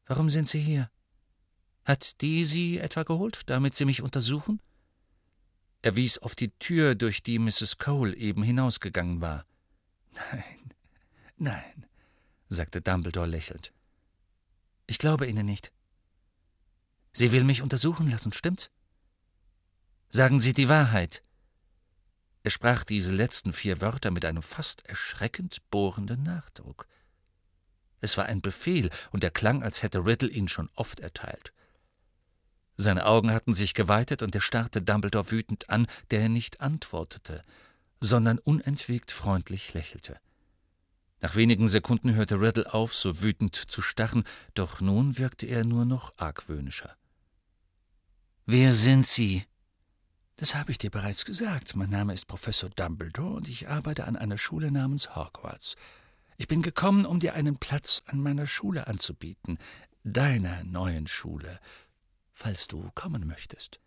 »Warum sind Sie hier? Hat die Sie etwa geholt, damit Sie mich untersuchen?« Er wies auf die Tür, durch die Mrs. Cole eben hinausgegangen war. »Nein«, sagte Dumbledore lächelnd. »Ich glaube Ihnen nicht. Sie will mich untersuchen lassen, stimmt's? Sagen Sie die Wahrheit.« Er sprach diese letzten 4 Wörter mit einem fast erschreckend bohrenden Nachdruck. Es war ein Befehl, und er klang, als hätte Riddle ihn schon oft erteilt. Seine Augen hatten sich geweitet, und er starrte Dumbledore wütend an, der nicht antwortete, sondern unentwegt freundlich lächelte. Nach wenigen Sekunden hörte Riddle auf, so wütend zu starren, doch nun wirkte er nur noch argwöhnischer. »Wer sind Sie?« »Das habe ich dir bereits gesagt. Mein Name ist Professor Dumbledore, und ich arbeite an einer Schule namens Hogwarts. Ich bin gekommen, um dir einen Platz an meiner Schule anzubieten, deiner neuen Schule, falls du kommen möchtest.«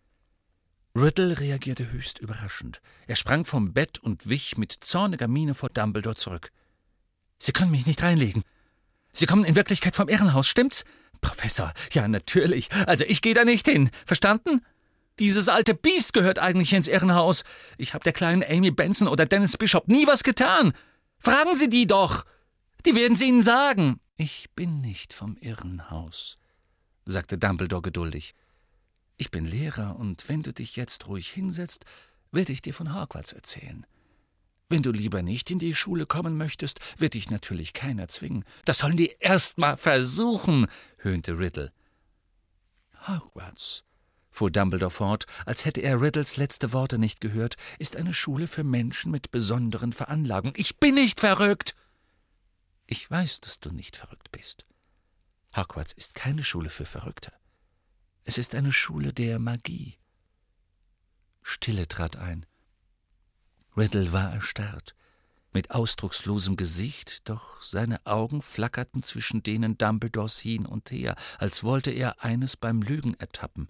Riddle reagierte höchst überraschend. Er sprang vom Bett und wich mit zorniger Miene vor Dumbledore zurück. »Sie können mich nicht reinlegen. Sie kommen in Wirklichkeit vom Irrenhaus, stimmt's?« »Professor, ja, natürlich. Also ich gehe da nicht hin. Verstanden? Dieses alte Biest gehört eigentlich ins Irrenhaus. Ich habe der kleinen Amy Benson oder Dennis Bishop nie was getan. Fragen Sie die doch. Die werden sie Ihnen sagen.« »Ich bin nicht vom Irrenhaus«, sagte Dumbledore geduldig. »Ich bin Lehrer, und wenn du dich jetzt ruhig hinsetzt, werde ich dir von Hogwarts erzählen. Wenn du lieber nicht in die Schule kommen möchtest, wird dich natürlich keiner zwingen.« »Das sollen die erst mal versuchen«, höhnte Riddle. »Hogwarts«, fuhr Dumbledore fort, als hätte er Riddles letzte Worte nicht gehört, »ist eine Schule für Menschen mit besonderen Veranlagungen. Ich bin nicht verrückt!« »Ich weiß, dass du nicht verrückt bist. Hogwarts ist keine Schule für Verrückte. Es ist eine Schule der Magie.« Stille trat ein. Riddle war erstarrt, mit ausdruckslosem Gesicht, doch seine Augen flackerten zwischen denen Dumbledores hin und her, als wollte er eines beim Lügen ertappen.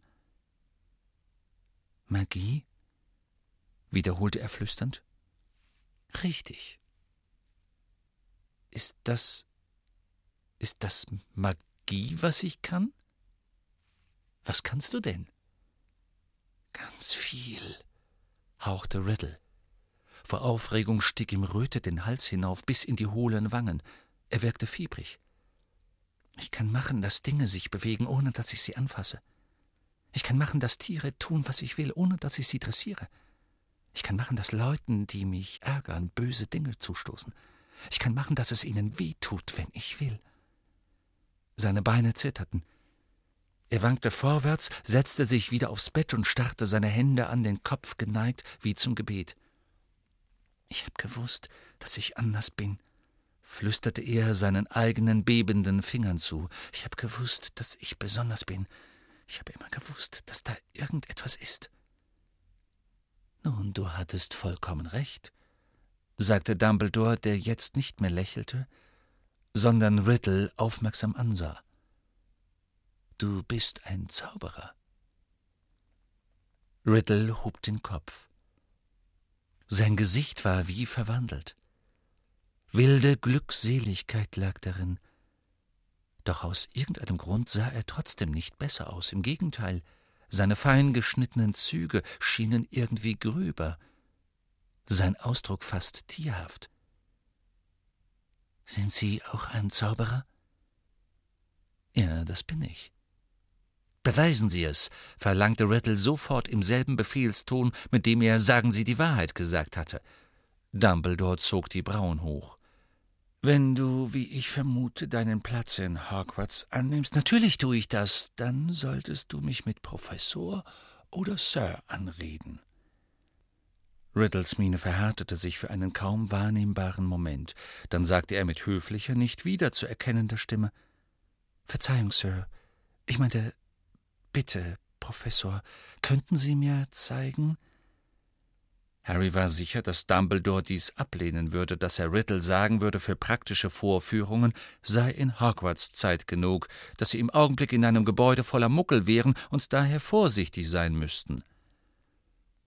»Magie?«, wiederholte er flüsternd. »Richtig. Ist das Magie, was ich kann? Was kannst du denn?« »Ganz viel«, hauchte Riddle. Vor Aufregung stieg ihm Röte den Hals hinauf bis in die hohlen Wangen. Er wirkte fiebrig. »Ich kann machen, dass Dinge sich bewegen, ohne dass ich sie anfasse. Ich kann machen, dass Tiere tun, was ich will, ohne dass ich sie dressiere. Ich kann machen, dass Leuten, die mich ärgern, böse Dinge zustoßen. Ich kann machen, dass es ihnen weh tut, wenn ich will.« Seine Beine zitterten. Er wankte vorwärts, setzte sich wieder aufs Bett und starrte seine Hände an den Kopf geneigt, wie zum Gebet. »Ich habe gewusst, dass ich anders bin«, flüsterte er seinen eigenen bebenden Fingern zu. »Ich habe gewusst, dass ich besonders bin. Ich habe immer gewusst, dass da irgendetwas ist.« »Nun, du hattest vollkommen recht«, sagte Dumbledore, der jetzt nicht mehr lächelte, sondern Riddle aufmerksam ansah. »Du bist ein Zauberer.« Riddle hob den Kopf. Sein Gesicht war wie verwandelt. Wilde Glückseligkeit lag darin. Doch aus irgendeinem Grund sah er trotzdem nicht besser aus. Im Gegenteil, seine fein geschnittenen Züge schienen irgendwie gröber, sein Ausdruck fast tierhaft. »Sind Sie auch ein Zauberer?« »Ja, das bin ich.« »Beweisen Sie es«, verlangte Riddle sofort im selben Befehlston, mit dem er »Sagen Sie die Wahrheit« gesagt hatte. Dumbledore zog die Brauen hoch. »Wenn du, wie ich vermute, deinen Platz in Hogwarts annimmst, natürlich tue ich das, dann solltest du mich mit Professor oder Sir anreden.« Riddles Miene verhärtete sich für einen kaum wahrnehmbaren Moment. Dann sagte er mit höflicher, nicht wiederzuerkennender Stimme, »Verzeihung, Sir, ich meinte, bitte, Professor, könnten Sie mir zeigen?« Harry war sicher, dass Dumbledore dies ablehnen würde, dass er Riddle sagen würde, für praktische Vorführungen sei in Hogwarts Zeit genug, dass sie im Augenblick in einem Gebäude voller Muggel wären und daher vorsichtig sein müssten.